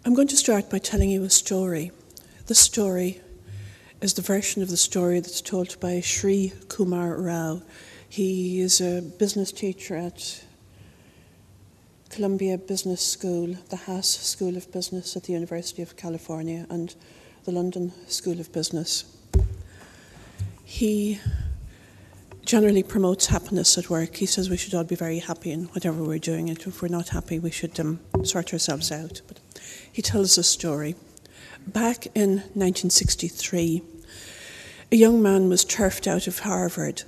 I'm going to start by telling you a story. The story is the version of the story that's told by Sri Kumar Rao. He is a business teacher at Columbia Business School, the Haas School of Business at the University of California, and the London School of Business. He generally promotes happiness at work. He says we should all be very happy in whatever we're doing. And if we're not happy, we should sort ourselves out. But he tells a story. Back in 1963, a young man was turfed out of Harvard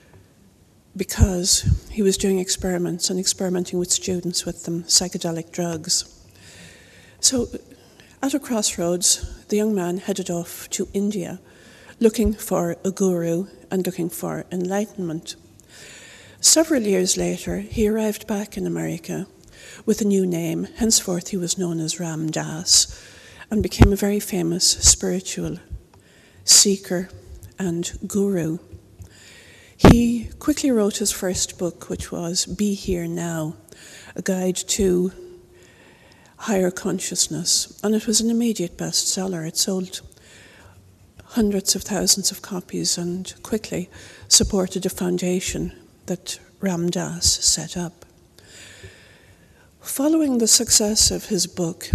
because he was doing experiments and experimenting with students with psychedelic drugs. So at a crossroads, the young man headed off to India looking for a guru and looking for enlightenment. Several years later, he arrived back in America with a new name. Henceforth, he was known as Ram Dass and became a very famous spiritual seeker and guru. He quickly wrote his first book, which was Be Here Now, a guide to higher consciousness, and it was an immediate bestseller. It sold hundreds of thousands of copies and quickly supported a foundation that Ram Dass set up. Following the success of his book,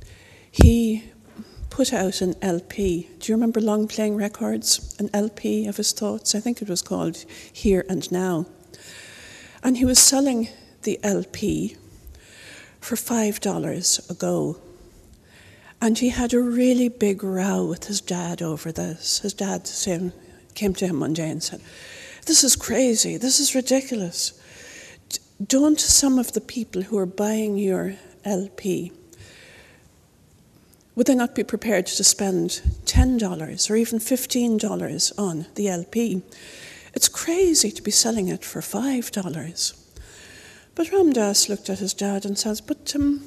he put out an LP. Do you remember long playing records? An LP of his thoughts? I think it was called Here and Now. And he was selling the LP for $5 a go. And he had a really big row with his dad over this. His dad came to him one day and said, "This is crazy, this is ridiculous. Don't some of the people who are buying your LP, would they not be prepared to spend $10 or even $15 on the LP? It's crazy to be selling it for $5. But Ram Dass looked at his dad and says, "But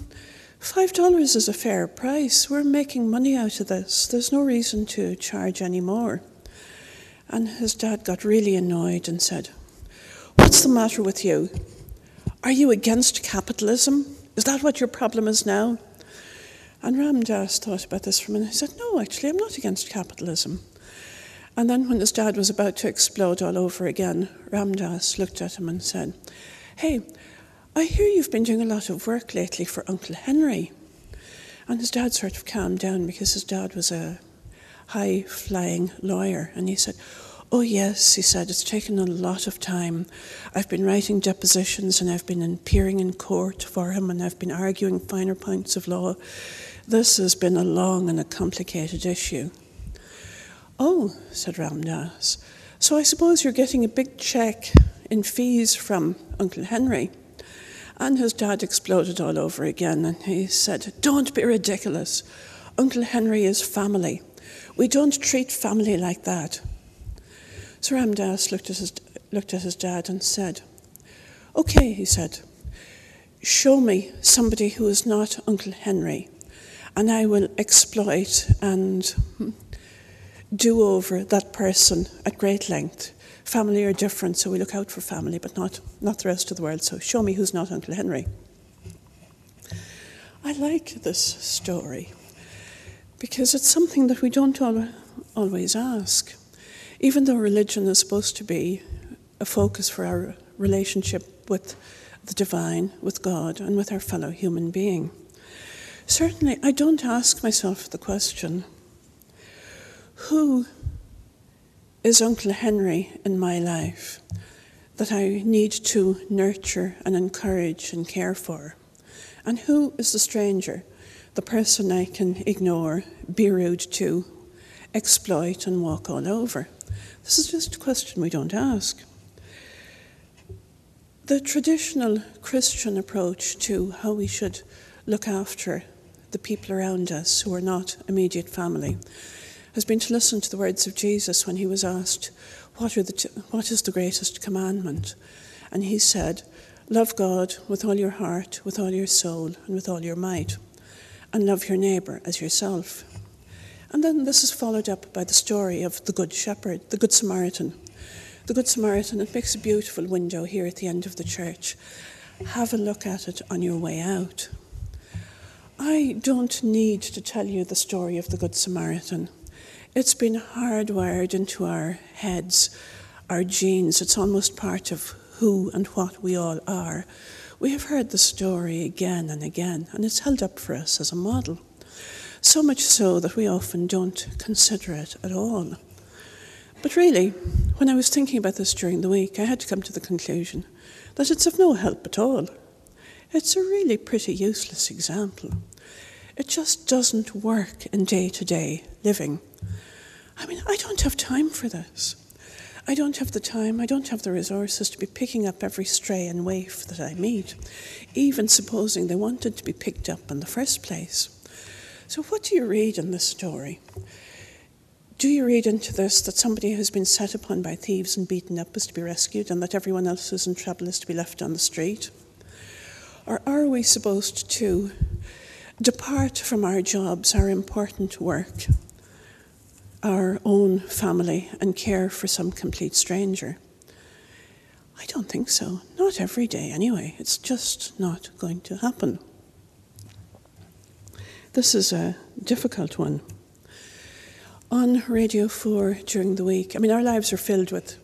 $5 is a fair price. We're making money out of this. There's no reason to charge any more." And his dad got really annoyed and said, "What's the matter with you? Are you against capitalism? Is that what your problem is now?" And Ram Dass thought about this for a minute. He said, "No, actually, I'm not against capitalism." And then when his dad was about to explode all over again, Ram Dass looked at him and said, "Hey, I hear you've been doing a lot of work lately for Uncle Henry." And his dad sort of calmed down because his dad was a high-flying lawyer. And he said, "Oh yes," he said, "it's taken a lot of time. I've been writing depositions and I've been appearing in court for him and I've been arguing finer points of law. This has been a long and a complicated issue." "Oh," said Ram Dass, "so I suppose you're getting a big check in fees from Uncle Henry." And his dad exploded all over again, and he said, "Don't be ridiculous. Uncle Henry is family. We don't treat family like that." So Ram Dass looked at his dad and said, "Okay," he said, "show me somebody who is not Uncle Henry, and I will exploit and do over that person at great length. Family are different, so we look out for family, but not the rest of the world. So show me who's not Uncle Henry." I like this story because it's something that we don't always ask. Even though religion is supposed to be a focus for our relationship with the divine, with God, and with our fellow human being, certainly I don't ask myself the question, who is Uncle Henry in my life that I need to nurture and encourage and care for? And who is the stranger, the person I can ignore, be rude to, exploit and walk all over? This is just a question we don't ask. The traditional Christian approach to how we should look after the people around us who are not immediate family has been to listen to the words of Jesus when he was asked, what is the greatest commandment? And he said, "Love God with all your heart, with all your soul, and with all your might, and love your neighbour as yourself." And then this is followed up by the story of the Good Shepherd, the Good Samaritan. The Good Samaritan, it makes a beautiful window here at the end of the church. Have a look at it on your way out. I don't need to tell you the story of the Good Samaritan. It's been hardwired into our heads, our genes. It's almost part of who and what we all are. We have heard the story again and again, and it's held up for us as a model. So much so that we often don't consider it at all. But really, when I was thinking about this during the week, I had to come to the conclusion that it's of no help at all. It's a really pretty useless example. It just doesn't work in day-to-day living. I mean, I don't have time for this. I don't have the time, I don't have the resources to be picking up every stray and waif that I meet, even supposing they wanted to be picked up in the first place. So what do you read in this story? Do you read into this that somebody who's been set upon by thieves and beaten up is to be rescued and that everyone else who's in trouble is to be left on the street? Or are we supposed to depart from our jobs, our important work, our own family, and care for some complete stranger? I don't think so. Not every day anyway. It's just not going to happen. This is a difficult one. On Radio 4 during the week, I mean, our lives are filled with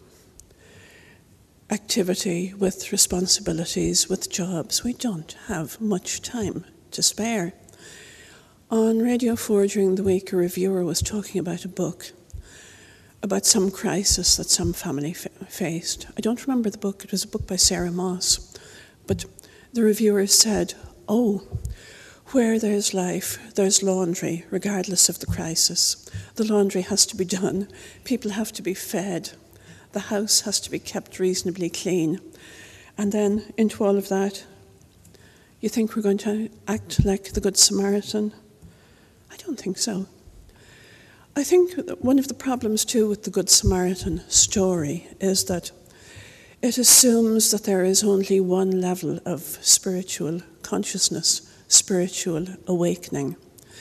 activity, with responsibilities, with jobs. We don't have much time to spare. On Radio 4 during the week, a reviewer was talking about a book, about some crisis that some family faced. I don't remember the book. It was a book by Sarah Moss. But the reviewer said, "Oh, where there's life, there's laundry, regardless of the crisis. The laundry has to be done. People have to be fed. The house has to be kept reasonably clean." And then into all of that, you think we're going to act like the Good Samaritan? I don't think so. I think that one of the problems too with the Good Samaritan story is that it assumes that there is only one level of spiritual consciousness, spiritual awakening.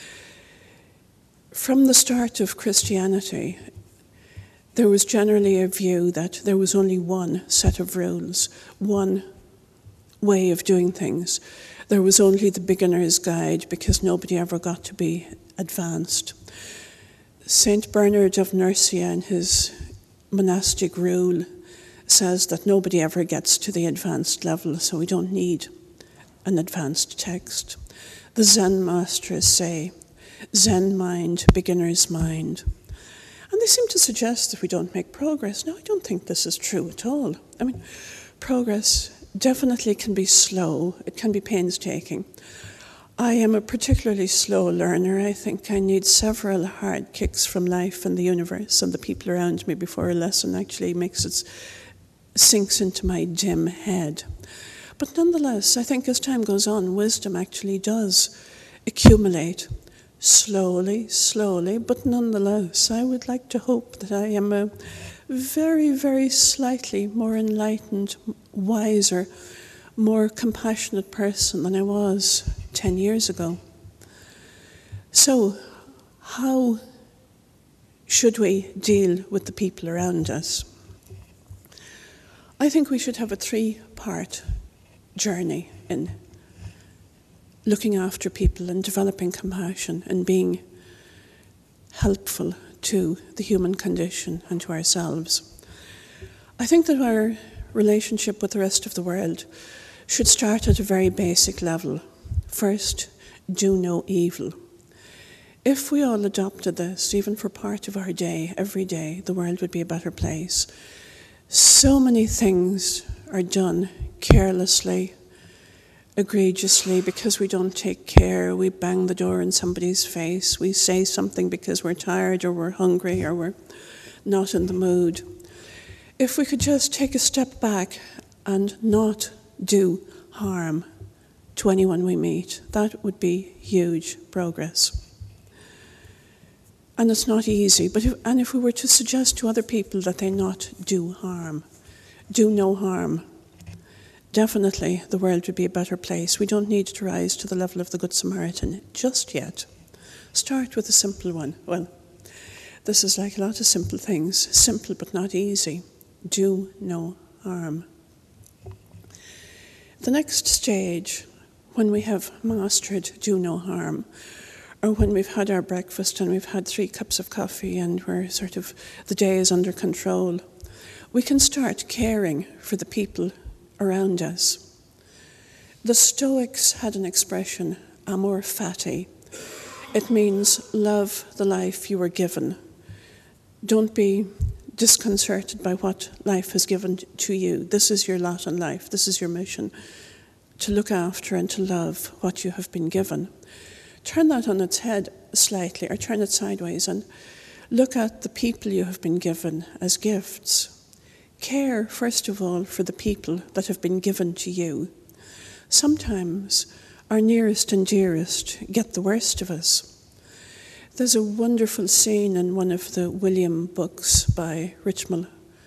From the start of Christianity, there was generally a view that there was only one set of rules, one way of doing things. There was only the beginner's guide because nobody ever got to be advanced. Saint Bernard of Nursia, in his monastic rule, says that nobody ever gets to the advanced level, so we don't need an advanced text. The Zen masters say, Zen mind, beginner's mind. And they seem to suggest that we don't make progress. No, I don't think this is true at all. I mean, progress definitely can be slow. It can be painstaking. I am a particularly slow learner. I think I need several hard kicks from life and the universe and the people around me before a lesson actually sinks into my dim head. But nonetheless, I think as time goes on, wisdom actually does accumulate slowly, but nonetheless, I would like to hope that I am a very, very slightly more enlightened, wiser, more compassionate person than I was 10 years ago. So, how should we deal with the people around us? I think we should have a 3-part journey in looking after people and developing compassion and being helpful to the human condition and to ourselves. I think that our relationship with the rest of the world should start at a very basic level. First, do no evil. If we all adopted this, even for part of our day, every day, the world would be a better place. So many things are done carelessly, egregiously, because we don't take care. We bang the door in somebody's face. We say something because we're tired or we're hungry or we're not in the mood. If we could just take a step back and not do harm to anyone we meet, that would be huge progress. And it's not easy, but if we were to suggest to other people that they not do harm, do no harm, definitely the world would be a better place. We don't need to rise to the level of the Good Samaritan just yet. Start with a simple one. Well, this is like a lot of simple things, simple but not easy. Do no harm. The next stage, when we have mastered do no harm, or when we've had our breakfast and we've had 3 cups of coffee and the day is under control, we can start caring for the people around us. The Stoics had an expression, amor fati. It means love the life you were given. Don't be disconcerted by what life has given to you. This is your lot in life. This is your mission, to look after and to love what you have been given. Turn that on its head slightly, or turn it sideways, and look at the people you have been given as gifts. Care, first of all, for the people that have been given to you. Sometimes our nearest and dearest get the worst of us. There's a wonderful scene in one of the William books by Richmal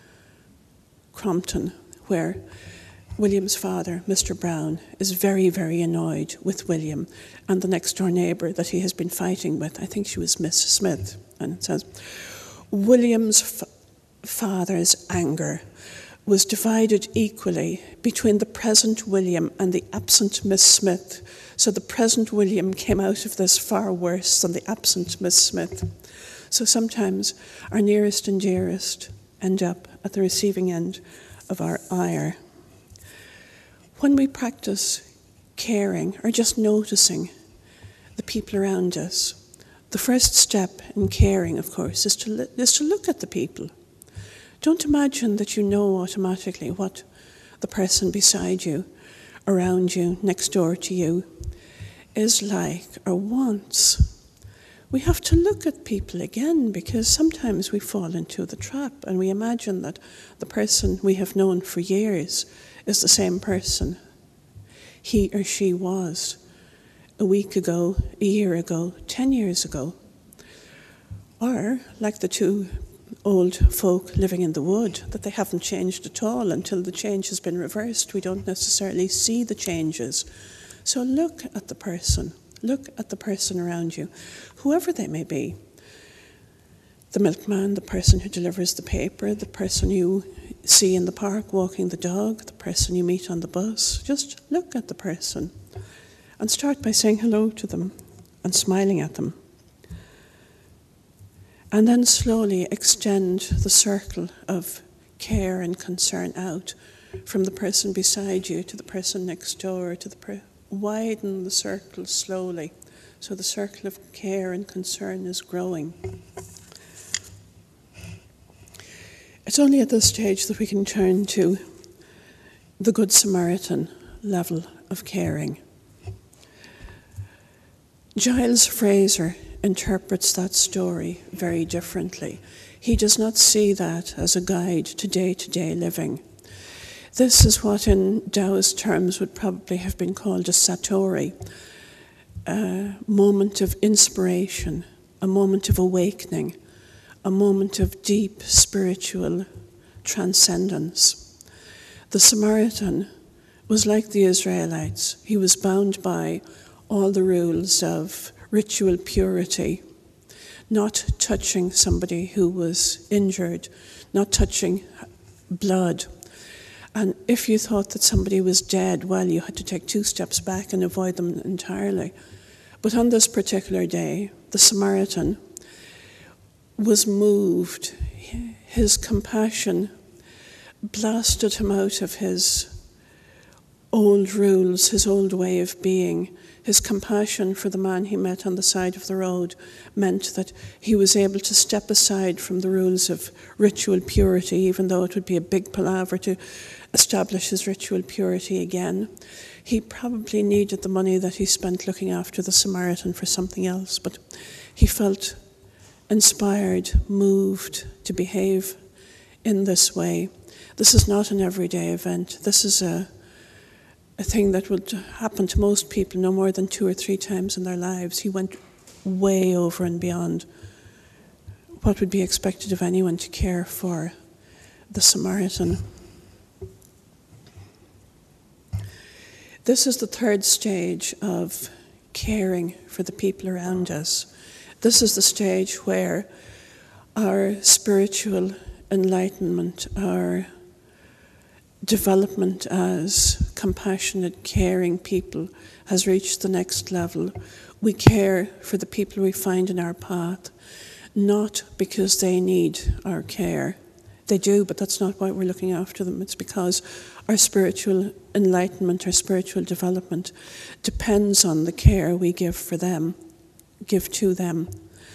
Crompton where William's father, Mr. Brown, is very, very annoyed with William and the next door neighbour that he has been fighting with. I think she was Miss Smith. And it says, William's father's anger was divided equally between the present William and the absent Miss Smith. So the present William came out of this far worse than the absent Miss Smith. So sometimes our nearest and dearest end up at the receiving end of our ire. When we practice caring or just noticing the people around us, the first step in caring, of course, is to look at the people. Don't imagine that you know automatically what the person beside you, around you, next door to you, is like or wants. We have to look at people again, because sometimes we fall into the trap and we imagine that the person we have known for years is the same person he or she was a week ago, a year ago, 10 years ago. Or, like the 2 old folk living in the wood, that they haven't changed at all until the change has been reversed. We don't necessarily see the changes. So look at the person. Look at the person around you, whoever they may be. The milkman, the person who delivers the paper, the person you see in the park walking the dog, the person you meet on the bus. Just look at the person and start by saying hello to them and smiling at them. And then slowly extend the circle of care and concern out from the person beside you to the person next door, to widen the circle slowly, so the circle of care and concern is growing. It's only at this stage that we can turn to the Good Samaritan level of caring. Giles Fraser interprets that story very differently. He does not see that as a guide to day-to-day living. This is what in Taoist terms would probably have been called a satori, a moment of inspiration, a moment of awakening, a moment of deep spiritual transcendence. The Samaritan was like the Israelites. He was bound by all the rules of ritual purity, not touching somebody who was injured, not touching blood. And if you thought that somebody was dead, well, you had to take 2 steps back and avoid them entirely. But on this particular day, the Samaritan was moved. His compassion blasted him out of his old rules, his old way of being. His compassion for the man he met on the side of the road meant that he was able to step aside from the rules of ritual purity, even though it would be a big palaver to establish his ritual purity again. He probably needed the money that he spent looking after the Samaritan for something else, but he felt inspired, moved to behave in this way. This is not an everyday event. This is a thing that would happen to most people no more than 2 or 3 times in their lives. He went way over and beyond what would be expected of anyone to care for the Samaritan. This is the 3rd stage of caring for the people around us. This is the stage where our spiritual enlightenment, our development as compassionate, caring people has reached the next level, we care for the people we find in our path, not because they need our care. They do, but that's not why we're looking after them. It's because our spiritual enlightenment, our spiritual development depends on the care we give for them, give to them.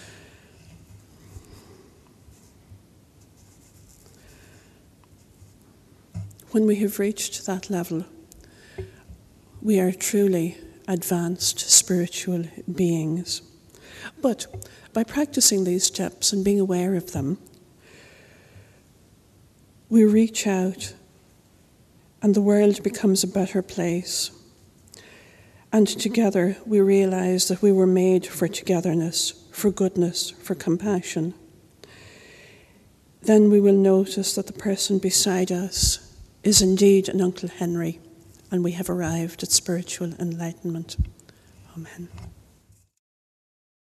When we have reached that level, we are truly advanced spiritual beings. But by practicing these steps and being aware of them, we reach out and the world becomes a better place. And together we realize that we were made for togetherness, for goodness, for compassion. Then we will notice that the person beside us is indeed an Uncle Henry, and we have arrived at spiritual enlightenment. Amen.